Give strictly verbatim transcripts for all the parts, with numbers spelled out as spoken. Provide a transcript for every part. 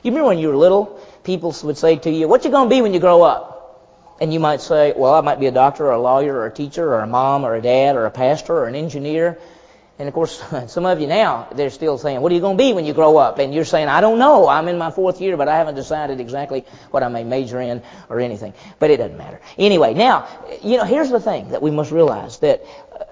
You remember when you were little, people would say to you, what you going to be when you grow up? And you might say, well, I might be a doctor or a lawyer or a teacher or a mom or a dad or a pastor or an engineer. And, of course, some of you now, they're still saying, what are you going to be when you grow up? And you're saying, I don't know. I'm in my fourth year, but I haven't decided exactly what I may major in or anything. But it doesn't matter. Anyway, now, you know, here's the thing that we must realize, that uh,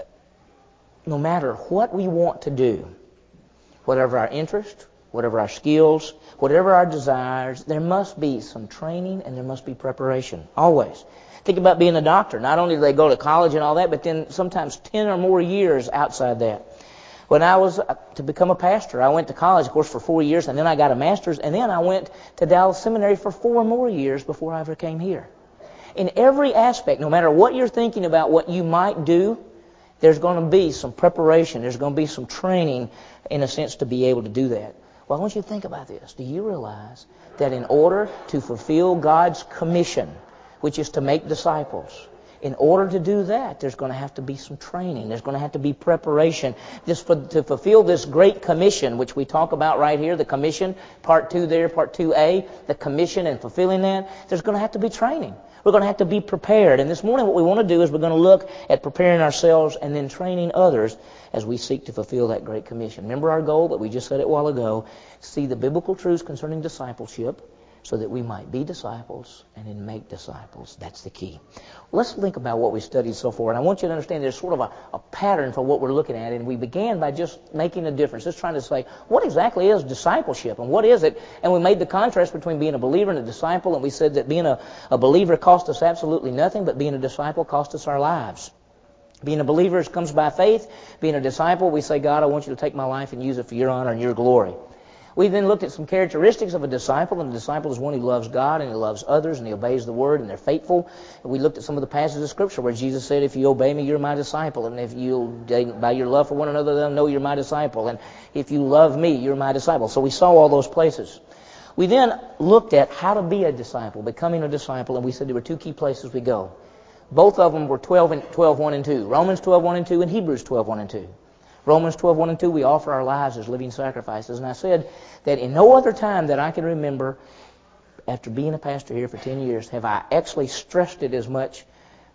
no matter what we want to do, whatever our interest, whatever our skills, whatever our desires, there must be some training and there must be preparation, always. Think about being a doctor. Not only do they go to college and all that, but then sometimes ten or more years outside that. When I was to become a pastor, I went to college, of course, for four years, and then I got a master's, and then I went to Dallas Seminary for four more years before I ever came here. In every aspect, no matter what you're thinking about what you might do, there's going to be some preparation. There's going to be some training, in a sense, to be able to do that. Well, I want you to think about this. Do you realize that in order to fulfill God's commission, which is to make disciples, in order to do that, there's going to have to be some training. There's going to have to be preparation. Just for, to fulfill this great commission, which we talk about right here, the commission, part two there, part two A, the commission and fulfilling that, there's going to have to be training. We're going to have to be prepared. And this morning what we want to do is we're going to look at preparing ourselves and then training others as we seek to fulfill that great commission. Remember our goal that we just said it a while ago, see the biblical truths concerning discipleship so that we might be disciples and then make disciples. That's the key. Let's think about what we studied so far. And I want you to understand there's sort of a, a pattern for what we're looking at. And we began by just making a difference, just trying to say, what exactly is discipleship and what is it? And we made the contrast between being a believer and a disciple. And we said that being a, a believer cost us absolutely nothing, but being a disciple cost us our lives. Being a believer comes by faith. Being a disciple, we say, God, I want you to take my life and use it for your honor and your glory. We then looked at some characteristics of a disciple, and a disciple is one who loves God and he loves others and he obeys the Word and they're faithful. And we looked at some of the passages of Scripture where Jesus said, if you obey me, you're my disciple. And if you, by your love for one another, they'll know you're my disciple. And if you love me, you're my disciple. So we saw all those places. We then looked at how to be a disciple, becoming a disciple, and we said there were two key places we go. Both of them were twelve, and, twelve one and two. Romans twelve one and two and Hebrews twelve one and two. Romans twelve one and two, we offer our lives as living sacrifices. And I said that in no other time that I can remember, after being a pastor here for ten years, have I actually stressed it as much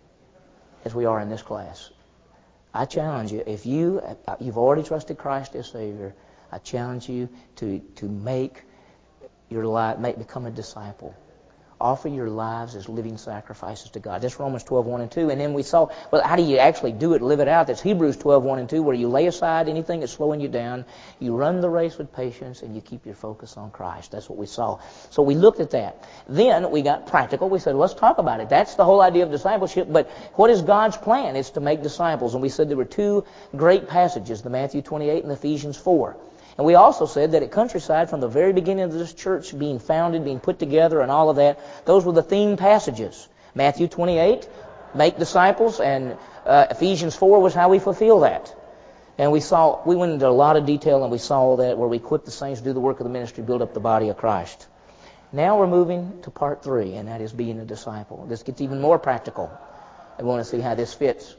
as we are in this class. I challenge you, if you, you've already trusted Christ as Savior, I challenge you to, to make your life, make, become a disciple. Offer your lives as living sacrifices to God. That's Romans twelve one and two. And then we saw, well, how do you actually do it, live it out? That's Hebrews twelve one and two, where you lay aside anything that's slowing you down, you run the race with patience, and you keep your focus on Christ. That's what we saw. So we looked at that. Then we got practical. We said, let's talk about it. That's the whole idea of discipleship. But what is God's plan? It's to make disciples. And we said there were two great passages, the Matthew twenty-eight and Ephesians four. And we also said that at Countryside, from the very beginning of this church being founded, being put together, and all of that, those were the theme passages. Matthew twenty-eight, make disciples, and uh, Ephesians four was how we fulfill that. And we saw, we went into a lot of detail, and we saw all that, where we equip the saints to do the work of the ministry, build up the body of Christ. Now we're moving to part three, and that is being a disciple. This gets even more practical. I want to see how this fits.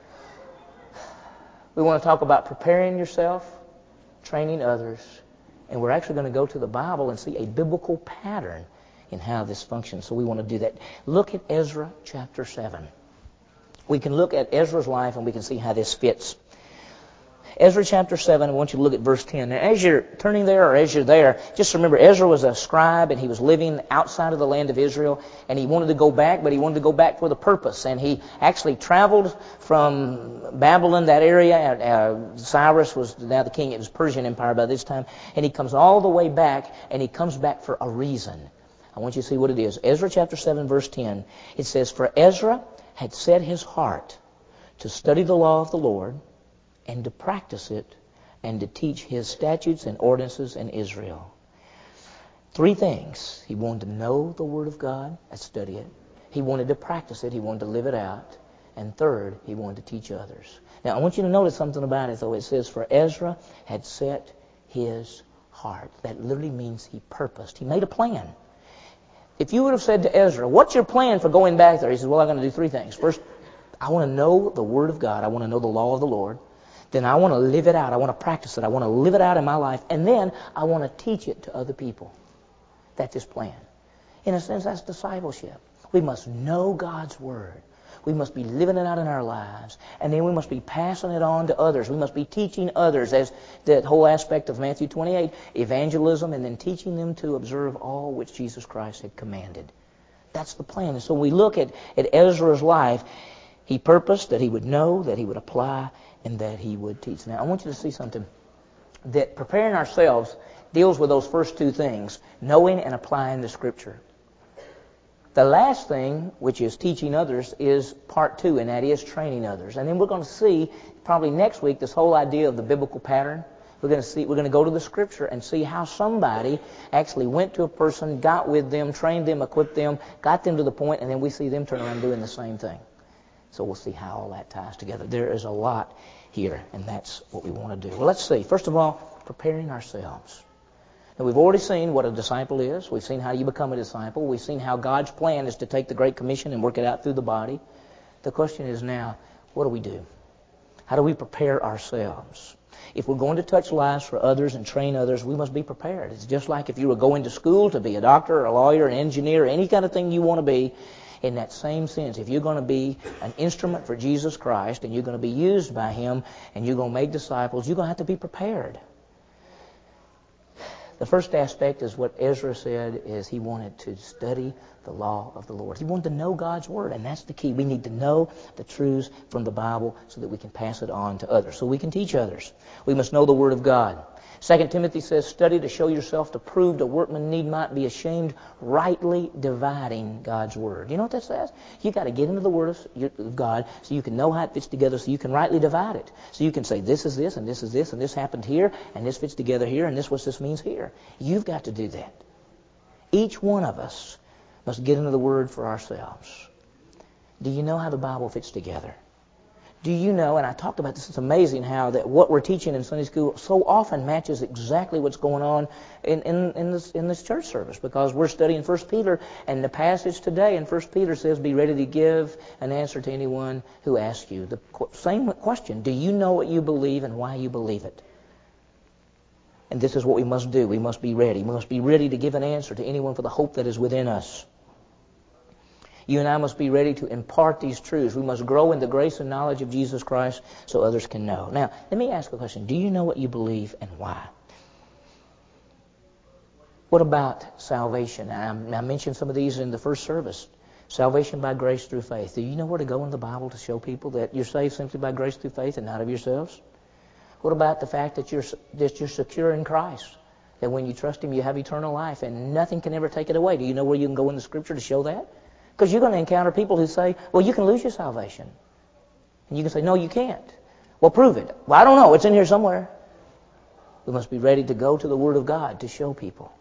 We want to talk about preparing yourself, training others, and we're actually going to go to the Bible and see a biblical pattern in how this functions. So we want to do that. Look at Ezra chapter seven. We can look at Ezra's life and we can see how this fits. Ezra chapter seven, I want you to look at verse ten. Now, as you're turning there or as you're there, just remember Ezra was a scribe and he was living outside of the land of Israel, and he wanted to go back, but he wanted to go back with a purpose. And he actually traveled from Babylon, that area. Uh, Cyrus was now the king. It was Persian Empire by this time. And he comes all the way back, and he comes back for a reason. I want you to see what it is. Ezra chapter seven, verse ten. It says, for Ezra had set his heart to study the law of the Lord, and to practice it, and to teach his statutes and ordinances in Israel. Three things. He wanted to know the Word of God and study it. He wanted to practice it. He wanted to live it out. And third, he wanted to teach others. Now, I want you to notice something about it, though. It says, for Ezra had set his heart. That literally means he purposed. He made a plan. If you would have said to Ezra, what's your plan for going back there? He says, well, I'm going to do three things. First, I want to know the Word of God. I want to know the law of the Lord. Then I want to live it out. I want to practice it. I want to live it out in my life. And then I want to teach it to other people. That's His plan. In a sense, that's discipleship. We must know God's Word. We must be living it out in our lives. And then we must be passing it on to others. We must be teaching others, as that whole aspect of Matthew twenty-eight, evangelism, and then teaching them to observe all which Jesus Christ had commanded. That's the plan. And so when we look at, at Ezra's life, he purposed that he would know, that he would apply, and that he would teach. Now, I want you to see something. That preparing ourselves deals with those first two things, knowing and applying the Scripture. The last thing, which is teaching others, is part two, and that is training others. And then we're going to see, probably next week, this whole idea of the biblical pattern. We're going to see. We're going to go to the Scripture and see how somebody actually went to a person, got with them, trained them, equipped them, got them to the point, and then we see them turn around doing the same thing. So we'll see how all that ties together. There is a lot here, and that's what we want to do. Well, let's see. First of all, preparing ourselves. Now, we've already seen what a disciple is. We've seen how you become a disciple. We've seen how God's plan is to take the Great Commission and work it out through the body. The question is now, what do we do? How do we prepare ourselves? If we're going to touch lives for others and train others, we must be prepared. It's just like if you were going to school to be a doctor or a lawyer, an engineer, any kind of thing you want to be. In that same sense, if you're going to be an instrument for Jesus Christ and you're going to be used by Him and you're going to make disciples, you're going to have to be prepared. The first aspect is what Ezra said, is he wanted to study the law of the Lord. He wanted to know God's Word, and that's the key. We need to know the truths from the Bible so that we can pass it on to others, so we can teach others. We must know the Word of God. Second Timothy says, study to show yourself approved, a workman need not be ashamed, rightly dividing God's Word. You know what that says? You've got to get into the Word of God so you can know how it fits together, so you can rightly divide it. So you can say, this is this, and this is this, and this happened here, and this fits together here, and this what this means here. You've got to do that. Each one of us must get into the Word for ourselves. Do you know how the Bible fits together? Do you know, and I talked about this, it's amazing how that what we're teaching in Sunday school so often matches exactly what's going on in, in, in, this, in this church service, because we're studying First Peter, and the passage today in First Peter says, be ready to give an answer to anyone who asks you. The same question, do you know what you believe and why you believe it? And this is what we must do. We must be ready. We must be ready to give an answer to anyone for the hope that is within us. You and I must be ready to impart these truths. We must grow in the grace and knowledge of Jesus Christ so others can know. Now, let me ask a question. Do you know what you believe and why? What about salvation? I, I mentioned some of these in the first service. Salvation by grace through faith. Do you know where to go in the Bible to show people that you're saved simply by grace through faith and not of yourselves? What about the fact that you're, that you're secure in Christ? That when you trust Him, you have eternal life and nothing can ever take it away. Do you know where you can go in the Scripture to show that? Because you're going to encounter people who say, well, you can lose your salvation. And you can say, no, you can't. Well, prove it. Well, I don't know. It's in here somewhere. We must be ready to go to the Word of God to show people.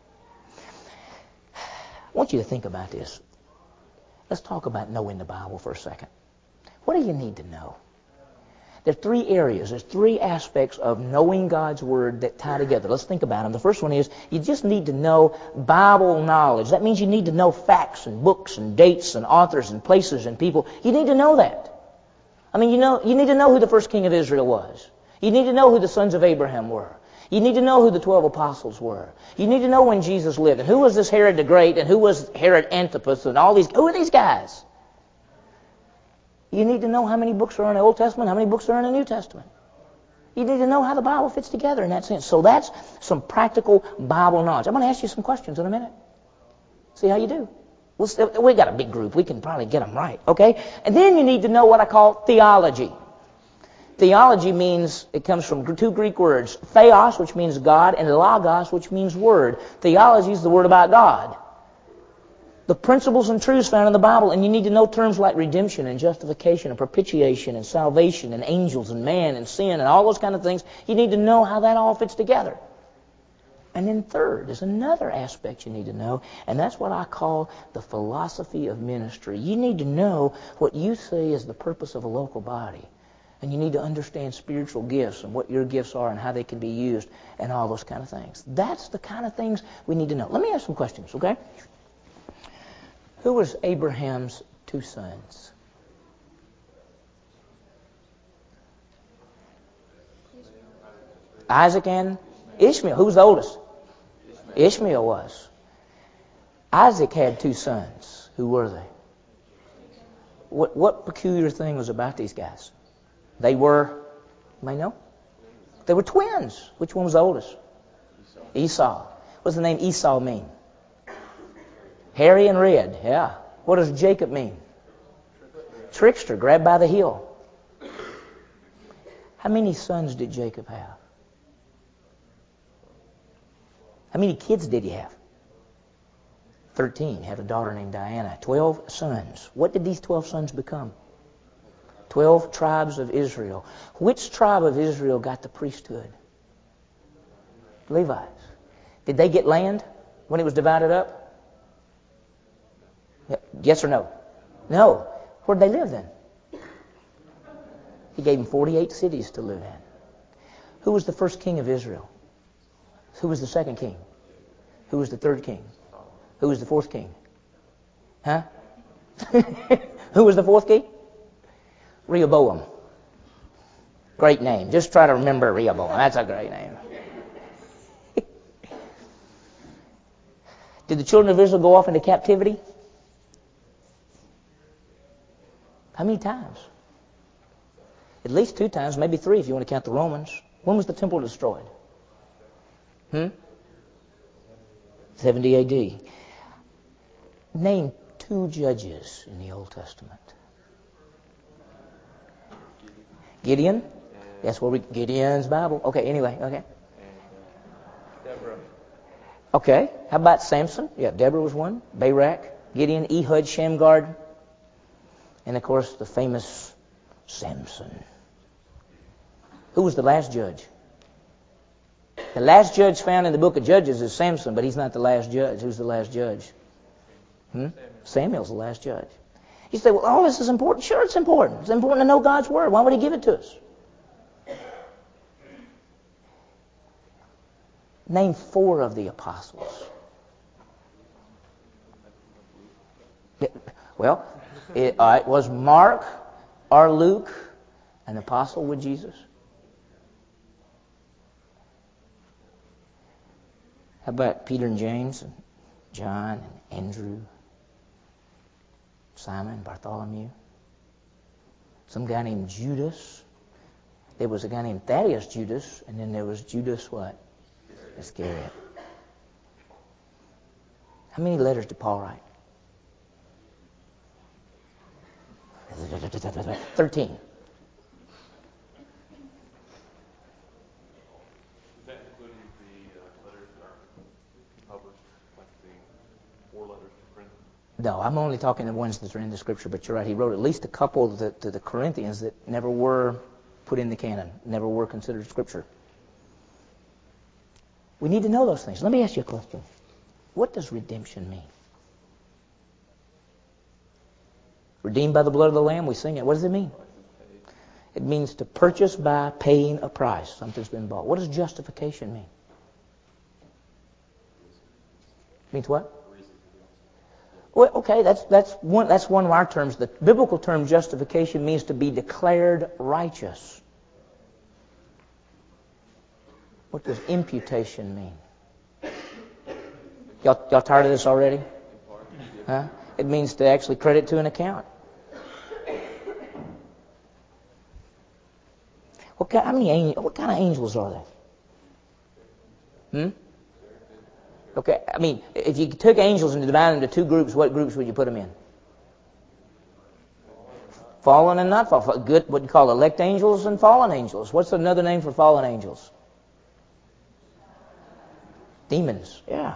I want you to think about this. Let's talk about knowing the Bible for a second. What do you need to know? There are three areas. There's three aspects of knowing God's Word that tie together. Let's think about them. The first one is you just need to know Bible knowledge. That means you need to know facts and books and dates and authors and places and people. You need to know that. I mean, you know, you need to know who the first king of Israel was. You need to know who the sons of Abraham were. You need to know who the twelve apostles were. You need to know when Jesus lived. And who was this Herod the Great and who was Herod Antipas and all these. Who are these guys? You need to know how many books are in the Old Testament, how many books are in the New Testament. You need to know how the Bible fits together in that sense. So that's some practical Bible knowledge. I'm going to ask you some questions in a minute. See how you do. We'll, we got a big group. We can probably get them right, okay? And then you need to know what I call theology. Theology means, it comes from two Greek words, theos, which means God, and logos, which means word. Theology is the word about God. The principles and truths found in the Bible, and you need to know terms like redemption and justification and propitiation and salvation and angels and man and sin and all those kind of things. You need to know how that all fits together. And then third is another aspect you need to know, and that's what I call the philosophy of ministry. You need to know what you say is the purpose of a local body. And you need to understand spiritual gifts and what your gifts are and how they can be used and all those kind of things. That's the kind of things we need to know. Let me ask some questions, okay? Who was Abraham's two sons? Isaac and Ishmael. Who was the oldest? Ishmael was. Isaac had two sons. Who were they? What, what peculiar thing was about these guys? They were, you may know? They were twins. Which one was the oldest? Esau. What does the name Esau mean? Hairy and red, yeah. What does Jacob mean? Trickster, grabbed by the heel. How many sons did Jacob have? How many kids did he have? Thirteen. He had a daughter named Diana. Twelve sons. What did these twelve sons become? Twelve tribes of Israel. Which tribe of Israel got the priesthood? Levites. Did they get land when it was divided up? Yes or no? No. Where'd they live then? He gave them forty-eight cities to live in. Who was the first king of Israel? Who was the second king? Who was the third king? Who was the fourth king? Huh? Who was the fourth king? Rehoboam. Great name. Just try to remember Rehoboam. That's a great name. Did the children of Israel go off into captivity? How many times? At least two times, maybe three if you want to count the Romans. When was the temple destroyed? Hmm? seventy A D. Name two judges in the Old Testament. Gideon? That's where we Gideon's Bible. Okay, anyway, okay. Deborah. Okay. How about Samson? Yeah, Deborah was one. Barak, Gideon, Ehud, Shamgar, and of course the famous Samson. Who was the last judge? The last judge found in the book of Judges is Samson, but he's not the last judge. Who's the last judge? Hmm? Samuel's the last judge. You say, well, all this is important. Sure, it's important. It's important to know God's Word. Why would He give it to us? Name four of the apostles. Well, it, uh, it was Mark or Luke an apostle with Jesus? How about Peter and James and John and Andrew, Simon, Bartholomew? Some guy named Judas. There was a guy named Thaddeus Judas, and then there was Judas what? Iscariot. How many letters did Paul write? Thirteen. Is that including the uh, letters that are published, like the four letters to Corinthians? No, I'm only talking the ones that are in the Scripture, but you're right. He wrote at least a couple to, to the Corinthians that never were put in the canon, never were considered Scripture. We need to know those things. Let me ask you a question. What does redemption mean? Redeemed by the blood of the Lamb, we sing it. What does it mean? It means to purchase by paying a price. Something's been bought. What does justification mean? Means what? Well, okay, that's that's one that's one of our terms. The biblical term justification means to be declared righteous. What does imputation mean? Y'all, y'all tired of this already? Huh? It means to actually credit to an account. What kind, how many, what kind of angels are there? Hmm? Okay, I mean, if you took angels and divided them into two groups, what groups would you put them in? Fallen and not fallen. Good, what you call elect angels and fallen angels. What's another name for fallen angels? Demons, yeah.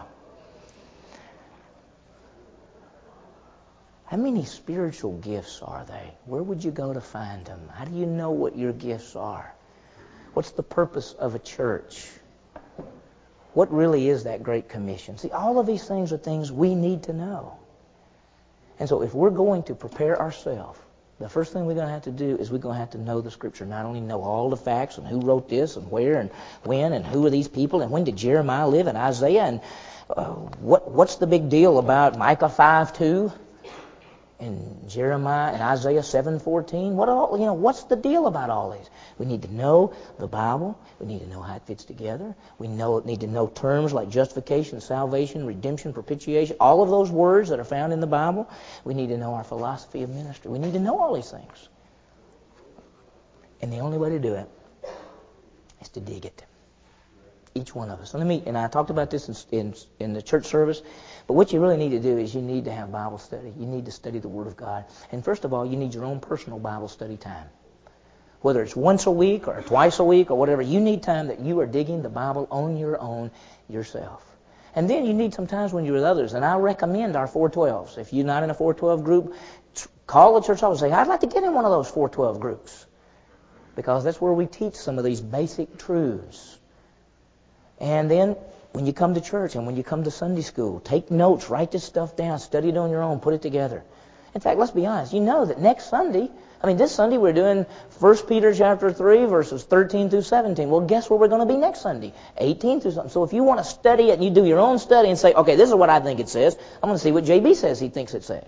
How many spiritual gifts are they? Where would you go to find them? How do you know what your gifts are? What's the purpose of a church? What really is that Great Commission? See, all of these things are things we need to know. And so if we're going to prepare ourselves, the first thing we're going to have to do is we're going to have to know the Scripture. Not only know all the facts and who wrote this and where and when and who are these people and when did Jeremiah live and Isaiah and uh, what what's the big deal about Micah five two? and Jeremiah and Isaiah seven fourteen. What all, you know, what's the deal about all these? We need to know the Bible. We need to know how it fits together. We know need to know terms like justification, salvation, redemption, propitiation, all of those words that are found in the Bible. We need to know our philosophy of ministry. We need to know all these things. And the only way to do it is to dig it. Each one of us. And let me, and I talked about this in, in, in the church service, but what you really need to do is you need to have Bible study. You need to study the Word of God. And first of all, you need your own personal Bible study time. Whether it's once a week or twice a week or whatever, you need time that you are digging the Bible on your own yourself. And then you need some times when you're with others. And I recommend our four twelves. If you're not in a four twelve group, call the church office and say, I'd like to get in one of those four twelve groups. Because that's where we teach some of these basic truths. And then when you come to church and when you come to Sunday school, take notes, write this stuff down, study it on your own, put it together. In fact, let's be honest. You know that next Sunday, I mean, this Sunday we're doing First Peter chapter three, verses thirteen through seventeen. Well, guess where we're going to be next Sunday? eighteen through something. So if you want to study it and you do your own study and say, okay, this is what I think it says, I'm going to see what J B says he thinks it says.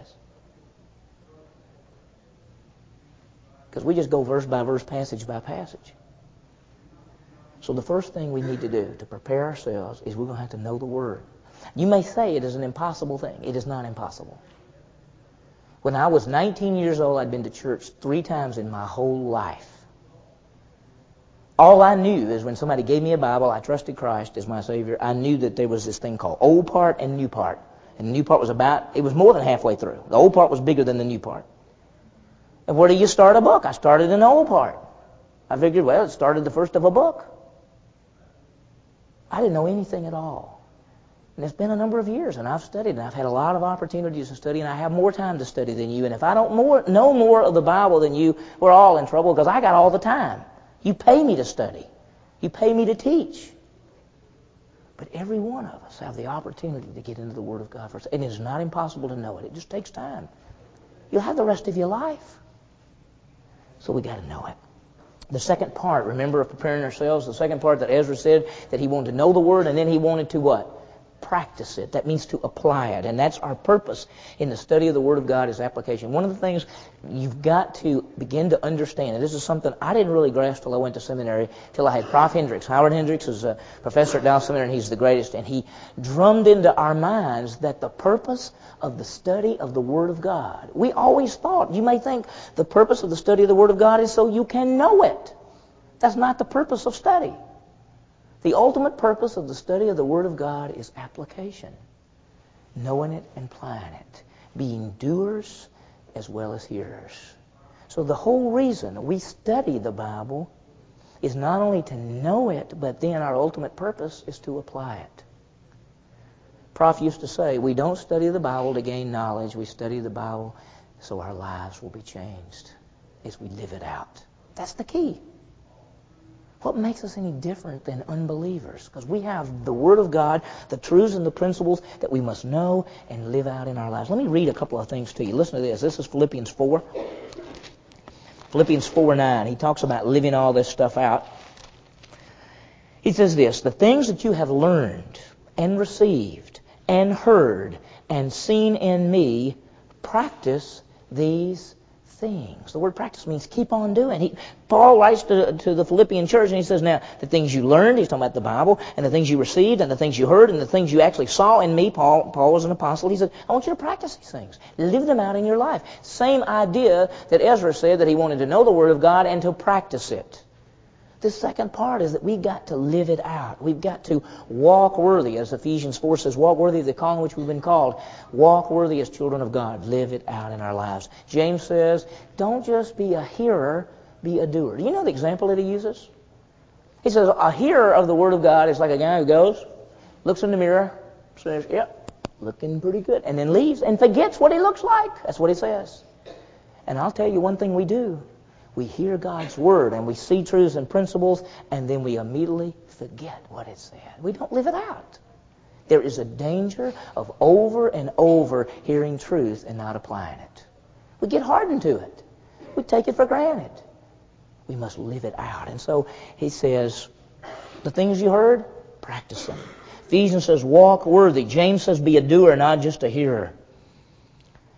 Because we just go verse by verse, passage by passage. So the first thing we need to do to prepare ourselves is we're going to have to know the Word. You may say it is an impossible thing. It is not impossible. When I was nineteen years old, I'd been to church three times in my whole life. All I knew is when somebody gave me a Bible, I trusted Christ as my Savior, I knew that there was this thing called old part and new part. And the new part was about, it was more than halfway through. The old part was bigger than the new part. And where do you start a book? I started in the old part. I figured, well, it started the first of a book. I didn't know anything at all. And it's been a number of years, and I've studied, and I've had a lot of opportunities to study, and I have more time to study than you. And if I don't more, know more of the Bible than you, we're all in trouble because I got all the time. You pay me to study. You pay me to teach. But every one of us have the opportunity to get into the Word of God first. And it is not impossible to know it. It just takes time. You'll have the rest of your life. So we got to know it. The second part, remember, of preparing ourselves, the second part that Ezra said that he wanted to know the Word, and then he wanted to what? Practice it. That means to apply it. And that's our purpose in the study of the Word of God is application. One of the things you've got to begin to understand, and this is something I didn't really grasp till I went to seminary, till I had Prof Hendricks. Howard Hendricks is a professor at Dallas Seminary, and he's the greatest. And he drummed into our minds that the purpose of the study of the Word of God, we always thought, you may think the purpose of the study of the Word of God is so you can know it. That's not the purpose of study. The ultimate purpose of the study of the Word of God is application. Knowing it and applying it. Being doers as well as hearers. So the whole reason we study the Bible is not only to know it, but then our ultimate purpose is to apply it. Prof used to say, we don't study the Bible to gain knowledge. We study the Bible so our lives will be changed as we live it out. That's the key. What makes us any different than unbelievers? Because we have the Word of God, the truths and the principles that we must know and live out in our lives. Let me read a couple of things to you. Listen to this. This is Philippians four. Philippians four nine. He talks about living all this stuff out. He says this, the things that you have learned and received and heard and seen in me, practice these things. The word practice means keep on doing. He, Paul writes to, to the Philippian church and he says, now, the things you learned, he's talking about the Bible, and the things you received, and the things you heard, and the things you actually saw in me. Paul, Paul was an apostle. He said, I want you to practice these things. Live them out in your life. Same idea that Ezra said that he wanted to know the Word of God and to practice it. The second part is that we've got to live it out. We've got to walk worthy, as Ephesians four says, walk worthy of the calling which we've been called. Walk worthy as children of God. Live it out in our lives. James says, don't just be a hearer, be a doer. Do you know the example that he uses? He says, a hearer of the Word of God is like a guy who goes, looks in the mirror, says, yep, looking pretty good, and then leaves and forgets what he looks like. That's what he says. And I'll tell you one thing we do. We hear God's Word and we see truths and principles, and then we immediately forget what it said. We don't live it out. There is a danger of over and over hearing truth and not applying it. We get hardened to it. We take it for granted. We must live it out. And so he says, the things you heard, practice them. Ephesians says, walk worthy. James says, be a doer, not just a hearer.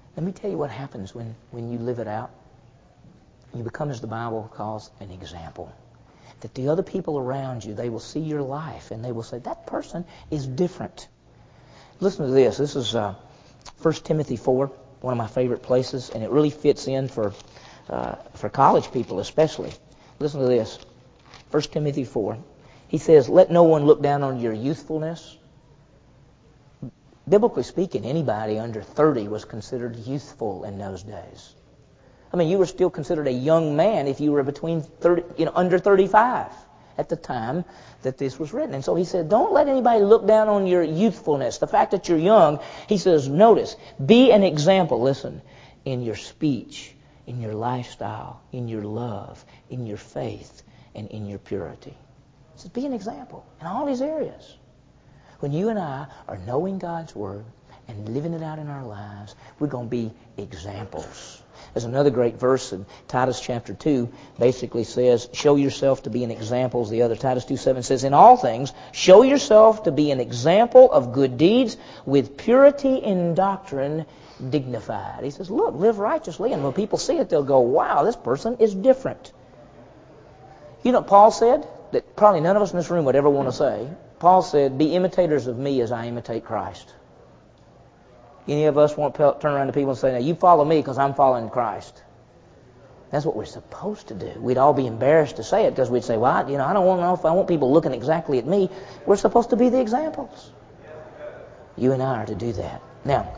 Let me tell you what happens when, when you live it out. You become, as the Bible calls, an example. That the other people around you, they will see your life and they will say, that person is different. Listen to this. This is uh, First Timothy four, one of my favorite places, and it really fits in for uh, for college people especially. Listen to this. First Timothy four. He says, let no one look down on your youthfulness. Biblically speaking, anybody under thirty was considered youthful in those days. I mean, you were still considered a young man if you were between thirty, you know, under thirty-five at the time that this was written. And so he said, don't let anybody look down on your youthfulness, the fact that you're young. He says, notice, be an example, listen, in your speech, in your lifestyle, in your love, in your faith, and in your purity. He says, be an example in all these areas. When you and I are knowing God's Word and living it out in our lives, we're going to be examples. There's another great verse in Titus chapter two, basically says, show yourself to be an example. The other, Titus two seven says, in all things, show yourself to be an example of good deeds with purity in doctrine dignified. He says, look, live righteously, and when people see it, they'll go, wow, this person is different. You know what Paul said? That probably none of us in this room would ever want to say. Paul said, be imitators of me as I imitate Christ. Any of us won't turn around to people and say, now you follow me because I'm following Christ. That's what we're supposed to do. We'd all be embarrassed to say it because we'd say, well, I, you know, I don't want to know if I want people looking exactly at me. We're supposed to be the examples. You and I are to do that. Now,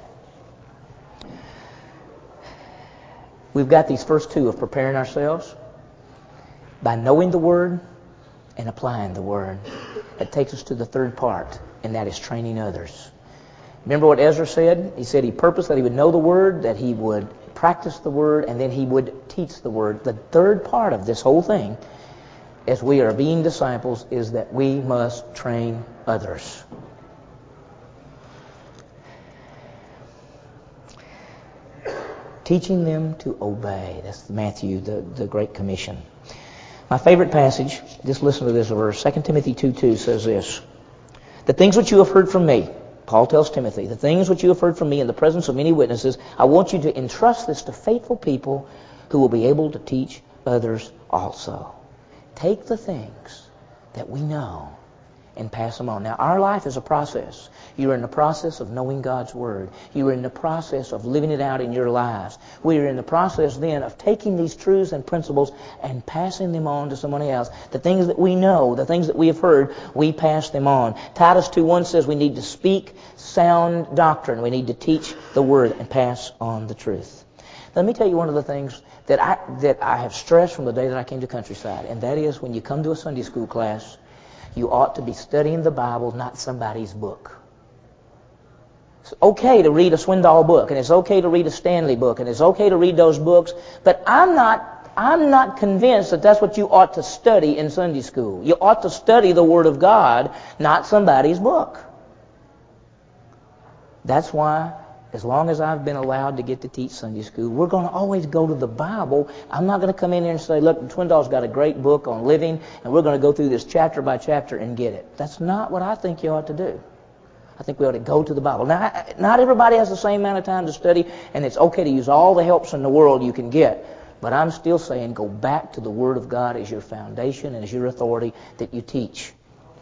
we've got these first two of preparing ourselves by knowing the Word and applying the Word. That takes us to the third part, and that is training others. Remember what Ezra said? He said he purposed that he would know the Word, that he would practice the Word, and then he would teach the Word. The third part of this whole thing, as we are being disciples, is that we must train others. Teaching them to obey. That's Matthew, the, the Great Commission. My favorite passage, just listen to this verse. Second Timothy two two says this. The things which you have heard from me, Paul tells Timothy, the things which you have heard from me in the presence of many witnesses, I want you to entrust this to faithful people who will be able to teach others also. Take the things that we know and pass them on. Now, our life is a process. You're in the process of knowing God's Word. You are in the process of living it out in your lives. We are in the process then of taking these truths and principles and passing them on to someone else. The things that we know, the things that we have heard, we pass them on. Titus two one says we need to speak sound doctrine. We need to teach the Word and pass on the truth. Let me tell you one of the things that I, that I have stressed from the day that I came to Countryside, and that is when you come to a Sunday school class, you ought to be studying the Bible, not somebody's book. It's okay to read a Swindoll book, and it's okay to read a Stanley book, and it's okay to read those books, but I'm not I'm not convinced that that's what you ought to study in Sunday school. You ought to study the Word of God, not somebody's book. That's why, as long as I've been allowed to get to teach Sunday school, we're going to always go to the Bible. I'm not going to come in here and say, look, Swindoll's got a great book on living, and we're going to go through this chapter by chapter and get it. That's not what I think you ought to do. I think we ought to go to the Bible. Now, not everybody has the same amount of time to study, and it's okay to use all the helps in the world you can get. But I'm still saying go back to the Word of God as your foundation and as your authority that you teach.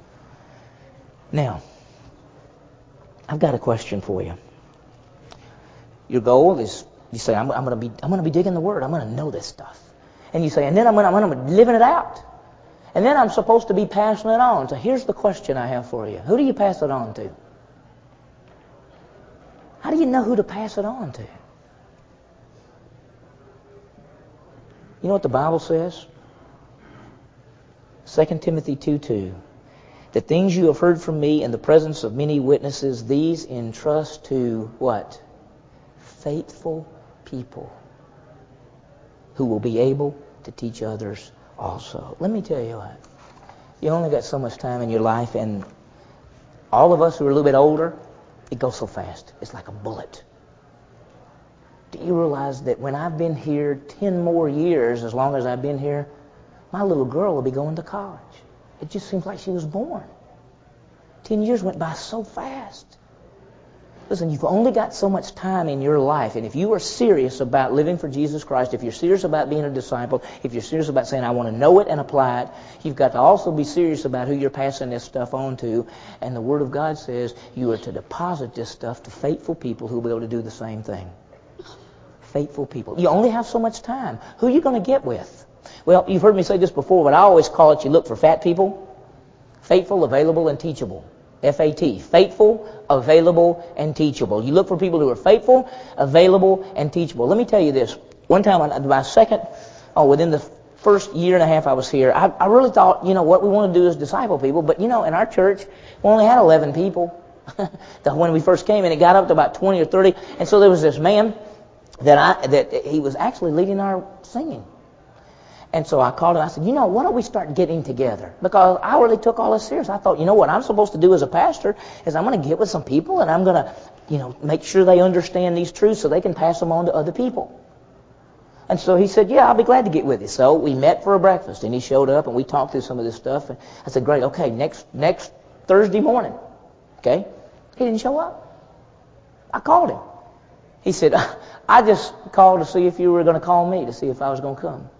Now, I've got a question for you. Your goal is, you say, I'm, I'm going to be, I'm going to be digging the Word. I'm going to know this stuff. And you say, and then I'm going, to, I'm going to be living it out. And then I'm supposed to be passing it on. So here's the question I have for you. Who do you pass it on to? How do you know who to pass it on to? You know what the Bible says? Second Timothy two two. The things you have heard from me in the presence of many witnesses, these entrust to what? Faithful people who will be able to teach others also. Let me tell you what. You only got so much time in your life, and all of us who are a little bit older, it goes so fast. It's like a bullet. Do you realize that when I've been here ten more years, as long as I've been here, my little girl will be going to college. It just seems like she was born. Ten years went by so fast. Listen, you've only got so much time in your life, and if you are serious about living for Jesus Christ, if you're serious about being a disciple, if you're serious about saying, I want to know it and apply it, you've got to also be serious about who you're passing this stuff on to. And the Word of God says you are to deposit this stuff to faithful people who will be able to do the same thing. Faithful people. You only have so much time. Who are you going to get with? Well, you've heard me say this before, but I always call it, you look for fat people. Faithful, available, and teachable. F A T. Faithful, available, and teachable. You look for people who are faithful, available, and teachable. Let me tell you this. One time, my second, oh, within the first year and a half I was here, I, I really thought, you know, what we want to do is disciple people. But, you know, in our church, we only had eleven people when we first came, and it got up to about twenty or thirty. And so there was this man that I that he was actually leading our singing. And so I called him. I said, you know, why don't we start getting together? Because I really took all this serious. I thought, you know what I'm supposed to do as a pastor is I'm going to get with some people and I'm going to, you know, make sure they understand these truths so they can pass them on to other people. And so he said, yeah, I'll be glad to get with you. So we met for a breakfast, and he showed up, and we talked through some of this stuff. And I said, great, okay, next next Thursday morning. Okay? He didn't show up. I called him. He said, I just called to see if you were going to call me to see if I was going to come.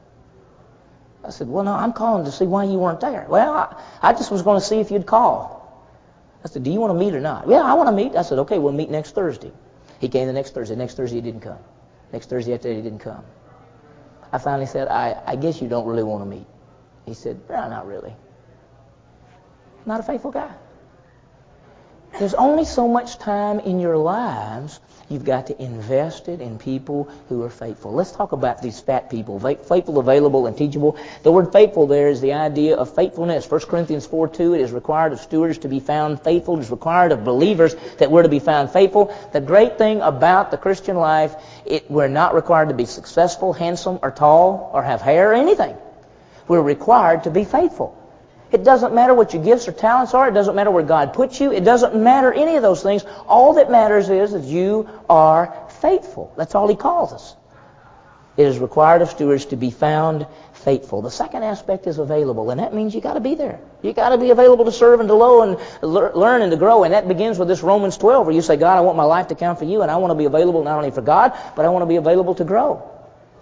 I said, well, no, I'm calling to see why you weren't there. Well, I, I just was going to see if you'd call. I said, do you want to meet or not? Yeah, I want to meet. I said, okay, we'll meet next Thursday. He came the next Thursday. Next Thursday, he didn't come. Next Thursday after that, he didn't come. I finally said, I, I guess you don't really want to meet. He said, no, not really. Not a faithful guy. There's only so much time in your lives. You've got to invest it in people who are faithful. Let's talk about these fat people. Faithful, available, and teachable. The word faithful there is the idea of faithfulness. First Corinthians four two, it is required of stewards to be found faithful. It is required of believers that we're to be found faithful. The great thing about the Christian life, it, we're not required to be successful, handsome, or tall, or have hair, or anything. We're required to be faithful. It doesn't matter what your gifts or talents are. It doesn't matter where God puts you. It doesn't matter any of those things. All that matters is that you are faithful. That's all He calls us. It is required of stewards to be found faithful. The second aspect is available, and that means you got to be there. You got to be available to serve and to know and learn and to grow. And that begins with this Romans twelve, where you say, God, I want my life to count for you, and I want to be available not only for God, but I want to be available to grow.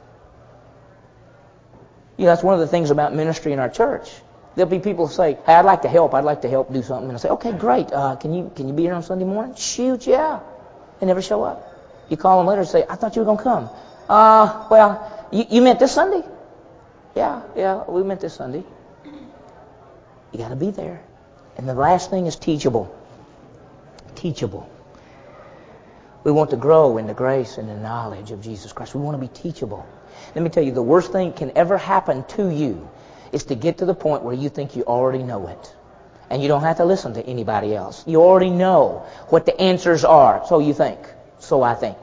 You know, that's one of the things about ministry in our church. There'll be people who say, hey, I'd like to help. I'd like to help do something. And I say, okay, great. Uh, can you can you be here on Sunday morning? Shoot, yeah. They never show up. You call them later and say, I thought you were going to come. Uh, well, you, you meant this Sunday? Yeah, yeah, we meant this Sunday. You got to be there. And the last thing is teachable. Teachable. We want to grow in the grace and the knowledge of Jesus Christ. We want to be teachable. Let me tell you, the worst thing can ever happen to you is to get to the point where you think you already know it. And you don't have to listen to anybody else. You already know what the answers are. So you think. So I think.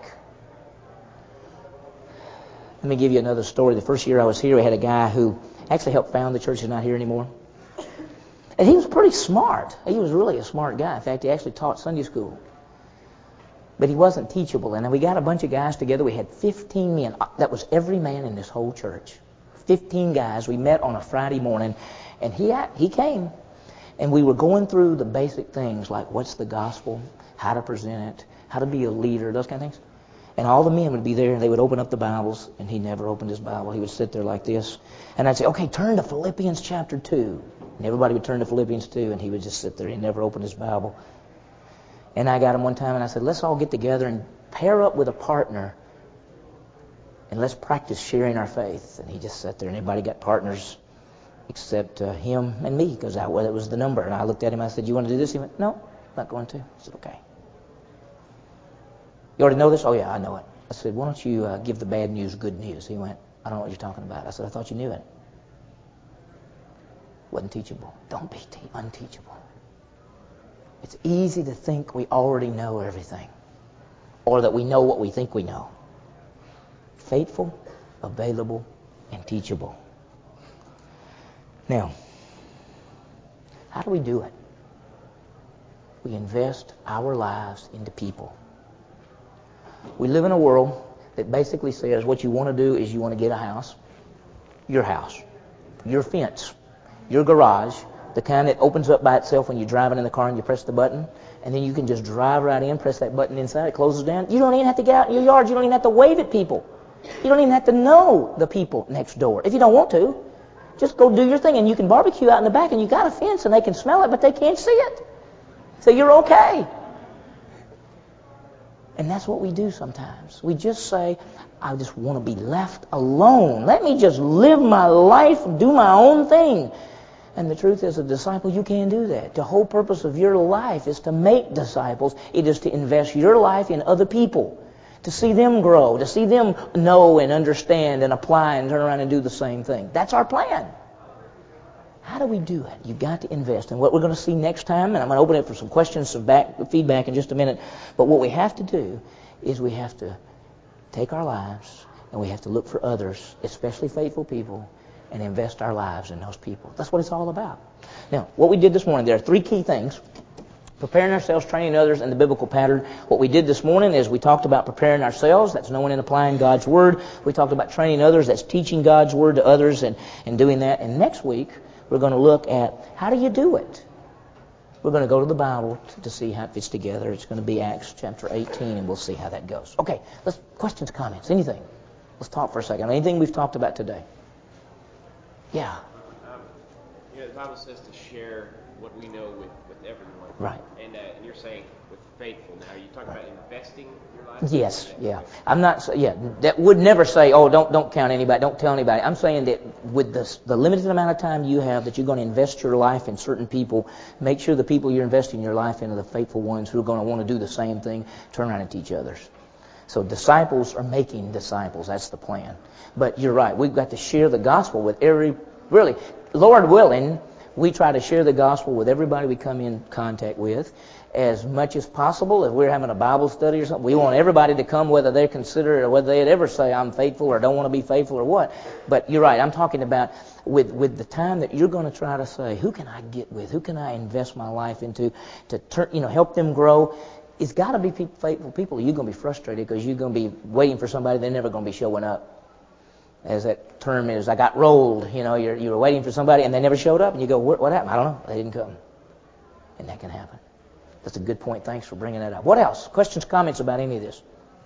Let me give you another story. The first year I was here, we had a guy who actually helped found the church. He's not here anymore. And he was pretty smart. He was really a smart guy. In fact, he actually taught Sunday school. But he wasn't teachable. And then we got a bunch of guys together. We had fifteen men. That was every man in this whole church. fifteen guys. We met on a Friday morning, and he he came, and we were going through the basic things like what's the gospel, how to present it, how to be a leader, those kind of things. And all the men would be there, and they would open up the Bibles, and he never opened his Bible. He would sit there like this, and I'd say, okay, turn to Philippians chapter two. And everybody would turn to Philippians two, and he would just sit there. He never opened his Bible. And I got him one time, and I said, let's all get together and pair up with a partner, and let's practice sharing our faith. And he just sat there, and everybody got partners except uh, him and me, because that well, was the number. And I looked at him, I said, you want to do this? He went, no, I'm not going to. I said, okay. You already know this? Oh, yeah, I know it. I said, why don't you uh, give the bad news good news? He went, I don't know what you're talking about. I said, I thought you knew it. Wasn't teachable. Don't be te- unteachable. It's easy to think we already know everything, or that we know what we think we know. Faithful, available, and teachable. Now, how do we do it? We invest our lives into people. We live in a world that basically says what you want to do is you want to get a house, your house, your fence, your garage, the kind that opens up by itself when you're driving in the car and you press the button, And then you can just drive right in, press that button inside, it closes down. You don't even have to get out in your yard. You don't even have to wave at people. You don't even have to know the people next door. If you don't want to, just go do your thing. And you can barbecue out in the back, and you got a fence, and they can smell it, but they can't see it. So you're okay. And that's what we do sometimes. We just say, I just want to be left alone. Let me just live my life and do my own thing. And the truth is, a disciple, you can't do that. The whole purpose of your life is to make disciples. It is to invest your life in other people, to see them grow, to see them know and understand and apply and turn around and do the same thing. That's our plan. How do we do it? You've got to invest. And what we're going to see next time, and I'm going to open it for some questions, some back, feedback in just a minute, but what we have to do is we have to take our lives and we have to look for others, especially faithful people, and invest our lives in those people. That's what it's all about. Now, what we did this morning, there are three key things. Preparing ourselves, training others, and the biblical pattern. What we did this morning is we talked about preparing ourselves. That's knowing and applying God's Word. We talked about training others. That's teaching God's Word to others and, and doing that. And next week, we're going to look at how do you do it? We're going to go to the Bible to, to see how it fits together. It's going to be Acts chapter eighteen, and we'll see how that goes. Okay, let's questions, comments, anything. Let's talk for a second. Anything we've talked about today? Yeah. Um, you know, the Bible says to share what we know with, with everyone. Right. And, uh, and you're saying with faithful. Now, are you talking Right. about investing your life? Yes, yeah. I'm not, yeah, that would never say, oh, don't don't count anybody, don't tell anybody. I'm saying that with the, the limited amount of time you have, that you're going to invest your life in certain people, make sure the people you're investing your life in are the faithful ones who are going to want to do the same thing, turn around and teach others. So disciples are making disciples. That's the plan. But you're right. We've got to share the gospel with every, really, Lord willing, we try to share the gospel with everybody we come in contact with as much as possible. If we're having a Bible study or something, we want everybody to come, whether they consider it or whether they'd ever say I'm faithful or don't want to be faithful or what. But you're right. I'm talking about with, with the time that you're going to try to say, who can I get with? Who can I invest my life into to turn, you know, help them grow? It's got to be people, faithful people. You're going to be frustrated because you're going to be waiting for somebody. They're never going to be showing up. As that term is, I got rolled. You know, you're, you were waiting for somebody and they never showed up. And you go, what, what happened? I don't know. They didn't come. And that can happen. That's a good point. Thanks for bringing that up. What else? Questions, comments about any of this?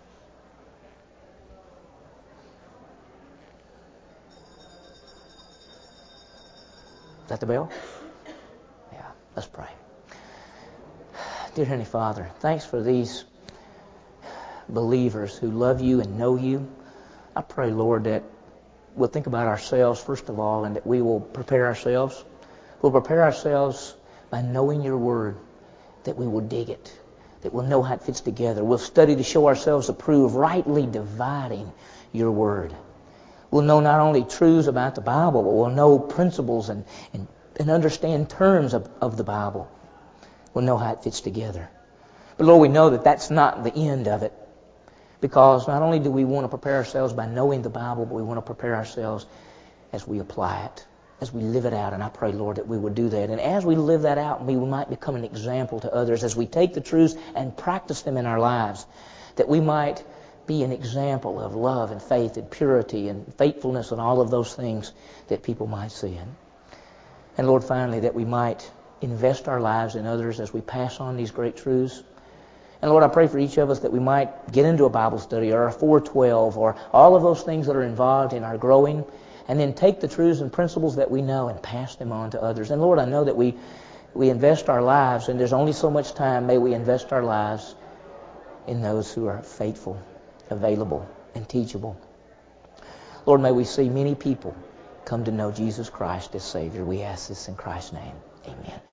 Is that the bell? Yeah. Let's pray. Dear Heavenly Father, thanks for these believers who love you and know you. I pray, Lord, that we'll think about ourselves first of all and that we will prepare ourselves. We'll prepare ourselves by knowing your word, that we will dig it, that we'll know how it fits together. We'll study to show ourselves approved, rightly dividing your word. We'll know not only truths about the Bible, but we'll know principles and, and, and understand terms of, of the Bible. We'll know how it fits together. But Lord, we know that that's not the end of it. Because not only do we want to prepare ourselves by knowing the Bible, but we want to prepare ourselves as we apply it, as we live it out. And I pray, Lord, that we would do that. And as we live that out, we might become an example to others as we take the truths and practice them in our lives, that we might be an example of love and faith and purity and faithfulness and all of those things that people might see in. And Lord, finally, that we might invest our lives in others as we pass on these great truths. And Lord, I pray for each of us that we might get into a Bible study or a four twelve or all of those things that are involved in our growing, and then take the truths and principles that we know and pass them on to others. And Lord, I know that we, we invest our lives, and there's only so much time. May we invest our lives in those who are faithful, available, and teachable. Lord, may we see many people come to know Jesus Christ as Savior. We ask this in Christ's name. Amen.